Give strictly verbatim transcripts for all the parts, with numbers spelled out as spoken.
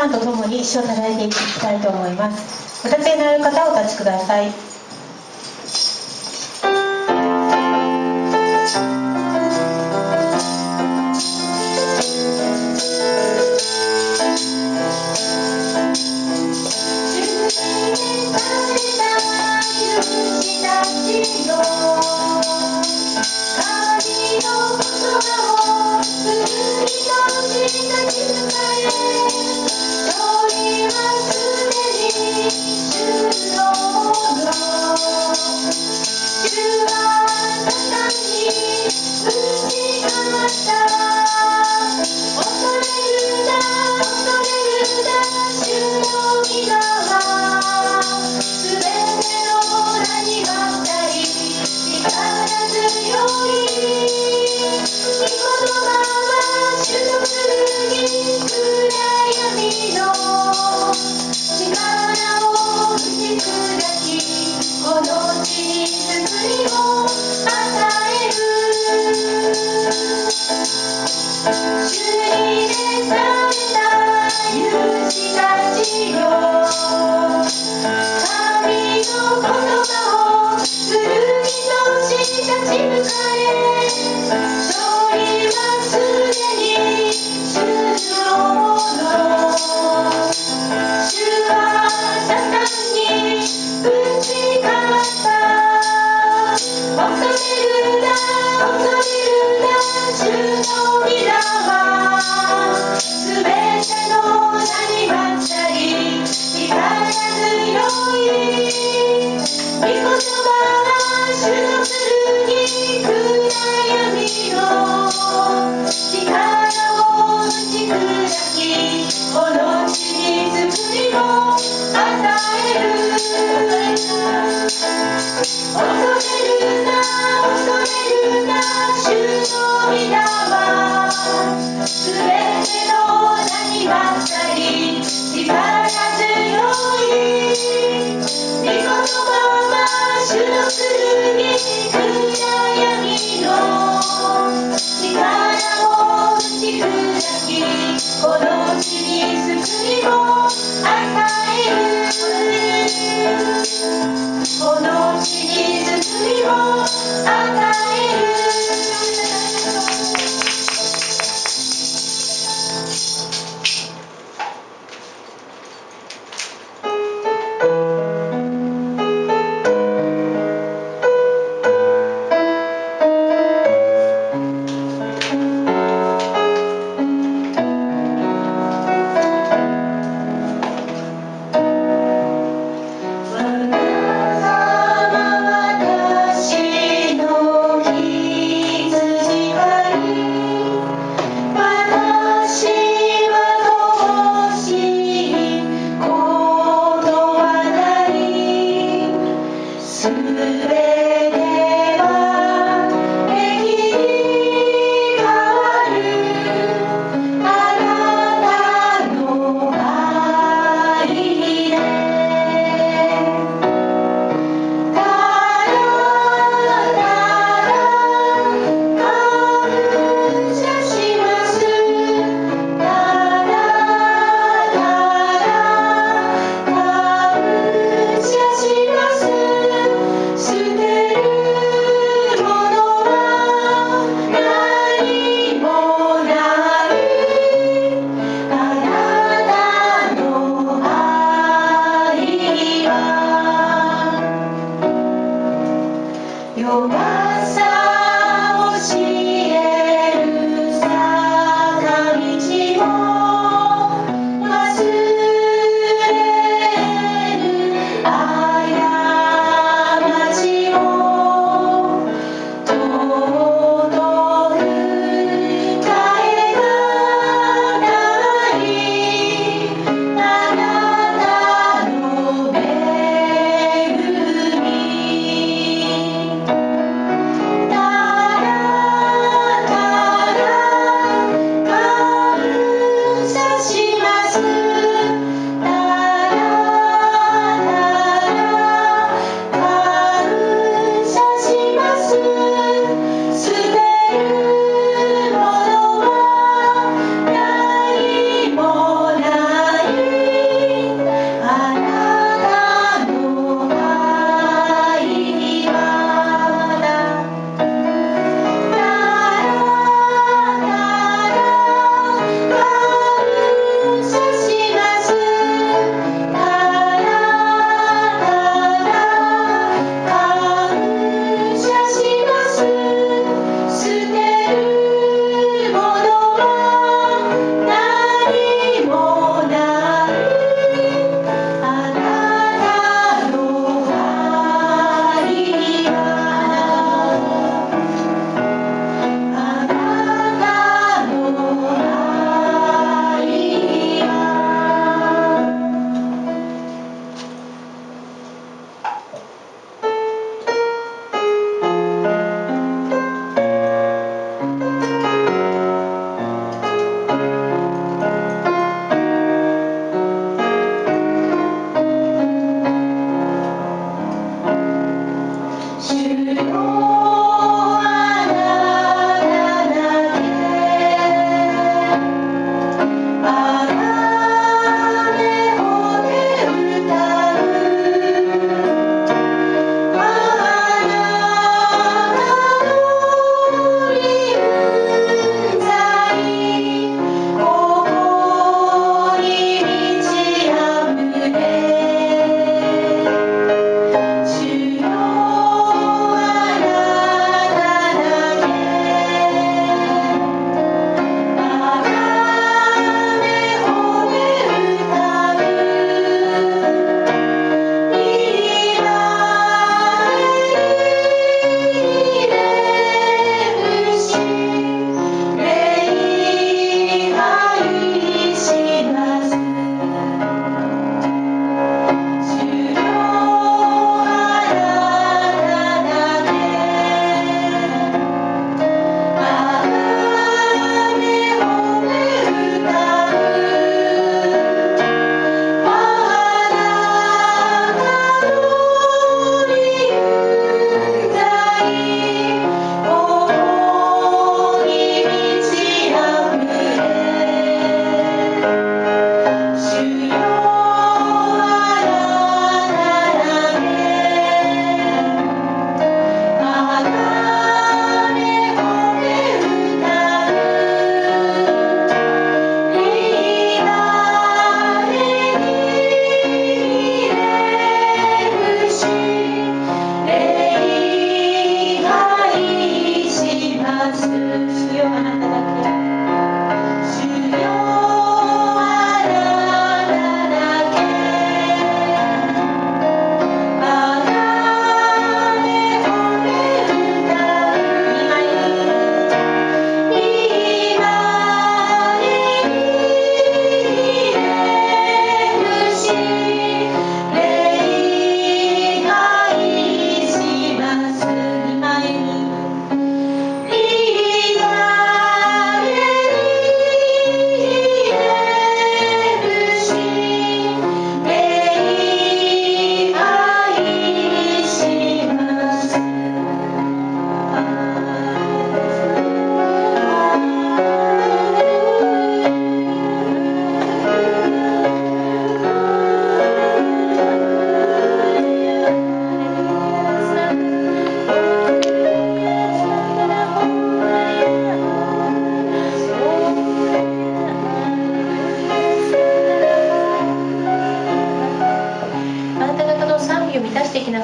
ターンとともに詩を唱えていきたいと思います。お立ちになる方はお立ちください。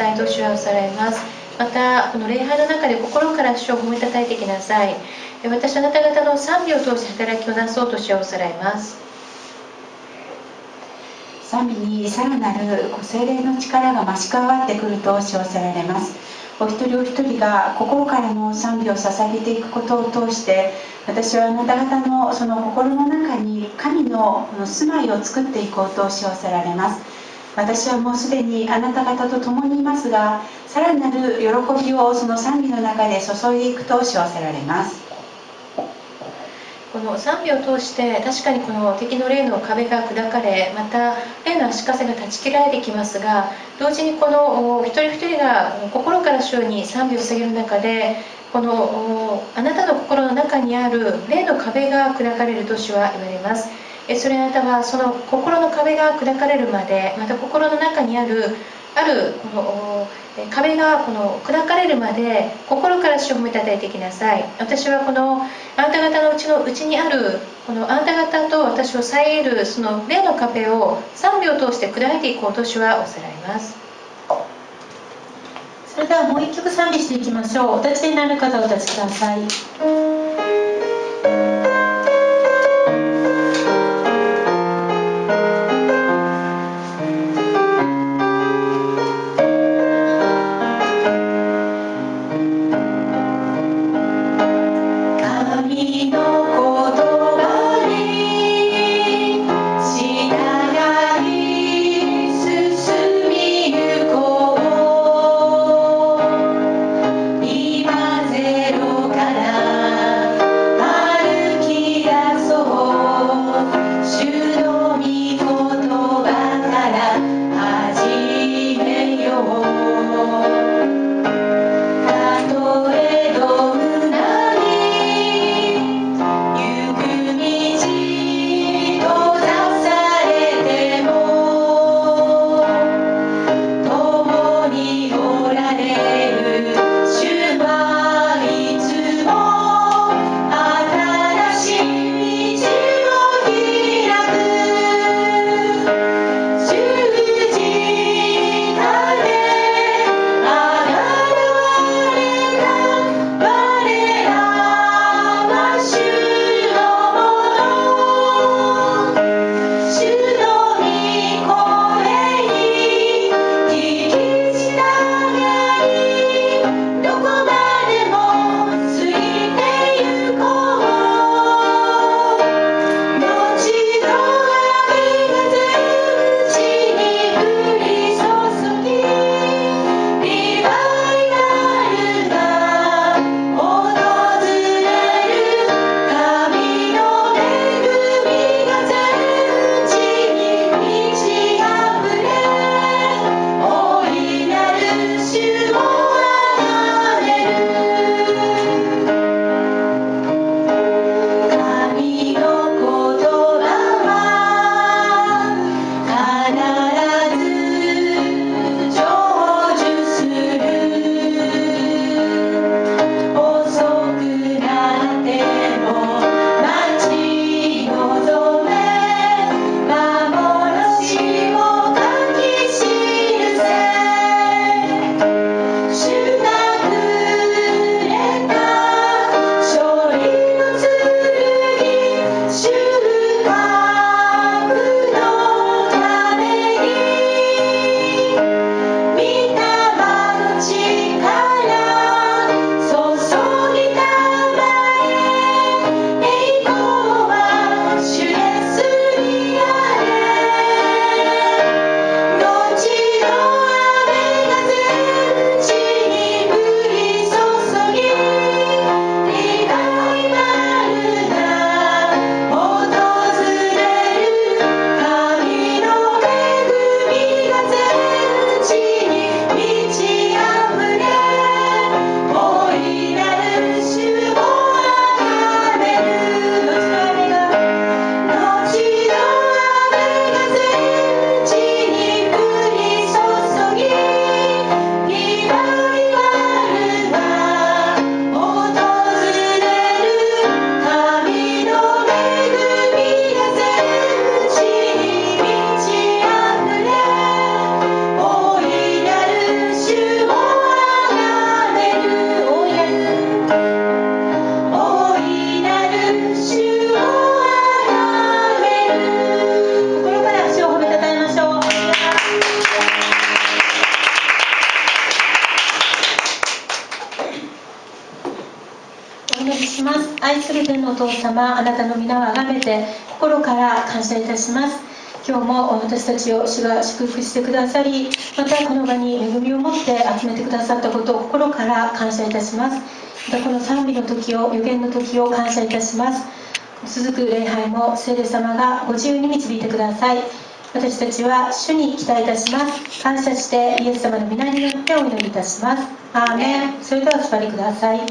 さいと主はおっしゃられます。またこの礼拝の中で心から主を褒めたたえていきなさい。私はあなた方の賛美を通して働きをなそうと主はおっしゃられます。 賛美にさらなる聖霊の力が増し加わってくると主はおっしゃられます。お一人お一人が心からの賛美を捧げていくことを通して、私はあなた方のその心の中に神の住まいを作っていこうと主はおっしゃられます。私はもうすでにあなた方と共にいますが、さらなる喜びをその賛美の中で注いでいくと主はおっしゃられます。 この賛美を通して確かにこの敵の霊の壁が砕かれ、また霊の足かせが断ち切られてきますが、同時にこの一人一人が心から主に賛美を捧げる中で、このあなたの心の中にある霊の壁が砕かれると主は言われます。それあなたはその心の壁が砕かれるまで、また心の中にあるあるこの壁がこの砕かれるまで心から主を褒めたたえていきなさい。私はこのあなた方のうちのうちにあるこのあなた方と私を遮るその霊の壁を賛美を通して砕いていこうと主はおっしゃられます。 それではもう一曲賛美していきましょう。お立ちになる方お立ちください。 今ゼロから天のお父様、あなたの皆をあがめて心から感謝いたします。今日も私たちを主が祝福してくださり、またこの場に恵みを持って集めてくださったことを心から感謝いたします。またこの賛美の時を、予言の時を感謝いたします。続く礼拝も聖霊様がご自由に導いてください。私たちは主に期待いたします。感謝してイエス様の皆によってお祈りいたします。アーメン。それではお座りください。